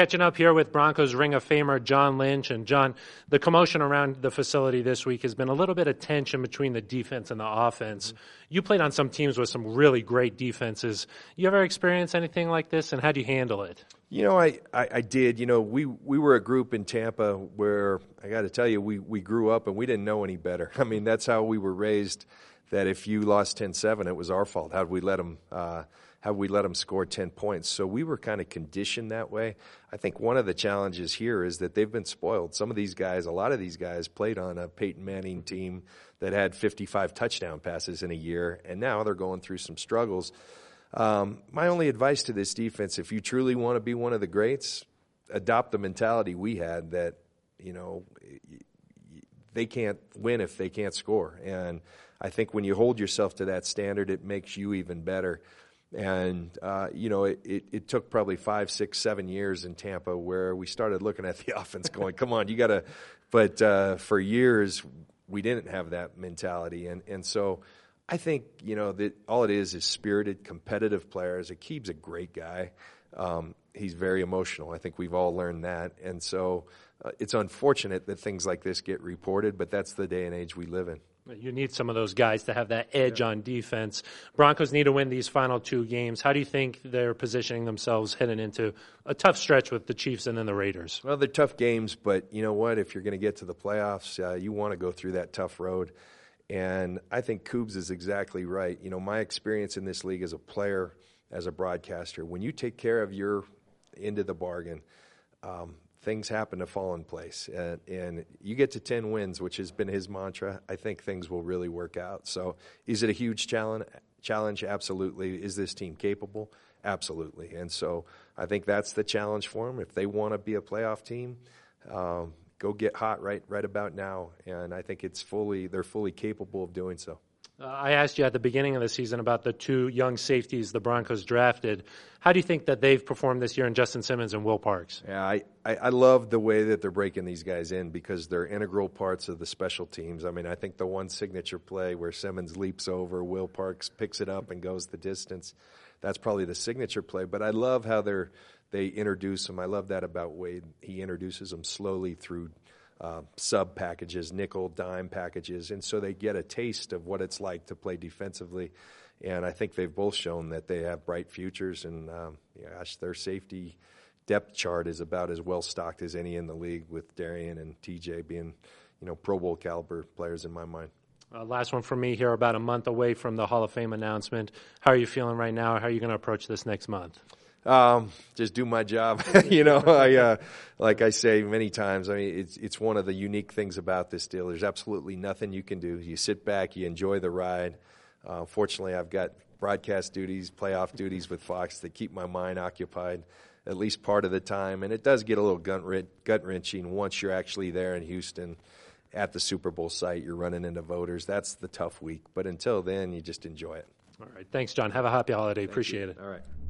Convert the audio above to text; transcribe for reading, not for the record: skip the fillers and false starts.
Catching up here with Broncos Ring of Famer John Lynch. And John, the commotion around the facility this week has been a little bit of tension between the defense and the offense. Mm-hmm. You played on some teams with some really great defenses. You ever experienced anything like this, and how do you handle it? You know, I did. You know, we were a group in Tampa where, I got to tell you, we grew up and we didn't know any better. I mean, that's how we were raised, that if you lost 10-7, it was our fault. How'd we let them score 10 points? So we were kind of conditioned that way. I think one of the challenges here is that they've been spoiled. Some of these guys, a lot of these guys played on a Peyton Manning team that had 55 touchdown passes in a year, and now they're going through some struggles. My only advice to this defense, if you truly want to be one of the greats, adopt the mentality we had that, you know, they can't win if they can't score. And I think when you hold yourself to that standard, it makes you even better. And, you know, it took probably 5, 6, 7 years in Tampa where we started looking at the offense going, come on, you got to – but for years we didn't have that mentality. And so – I think, you know, that all it is spirited, competitive players. Aqib's a great guy. He's very emotional. I think we've all learned that. And so it's unfortunate that things like this get reported, but that's the day and age we live in. You need some of those guys to have that edge on defense. Broncos need to win these final 2 games. How do you think they're positioning themselves heading into a tough stretch with the Chiefs and then the Raiders? Well, they're tough games, but you know what? If you're going to get to the playoffs, you want to go through that tough road. And I think Coobs is exactly right. You know, my experience in this league as a player, as a broadcaster, when you take care of your end of the bargain, things happen to fall in place. And you get to 10 wins, which has been his mantra, I think things will really work out. So is it a huge challenge? Absolutely. Is this team capable? Absolutely. And so I think that's the challenge for them. If they want to be a playoff team, go get hot right about now, and I think they're fully capable of doing so. I asked you at the beginning of the season about the 2 young safeties the Broncos drafted. How do you think that they've performed this year in Justin Simmons and Will Parks? Yeah, I love the way that they're breaking these guys in because they're integral parts of the special teams. I mean, I think the one signature play where Simmons leaps over, Will Parks picks it up and goes the distance, that's probably the signature play. But I love how they introduce him. I love that about Wade. He introduces them slowly through sub packages, nickel, dime packages, and so they get a taste of what it's like to play defensively. And I think they've both shown that they have bright futures. And their safety depth chart is about as well stocked as any in the league, with Darian and TJ being, you know, Pro Bowl caliber players in my mind. Last one from me here, about a month away from the Hall of Fame announcement. How are you feeling right now? How are you going to approach this next month? Just do my job. You know, like I say many times, I mean, it's one of the unique things about this deal. There's absolutely nothing you can do. You sit back, you enjoy the ride. Fortunately, I've got broadcast duties, playoff duties with Fox that keep my mind occupied at least part of the time. And it does get a little gut-wrenching once you're actually there in Houston at the Super Bowl site. You're running into voters. That's the tough week. But until then, you just enjoy it. All right. Thanks, John. Have a happy holiday. Appreciate it. All right.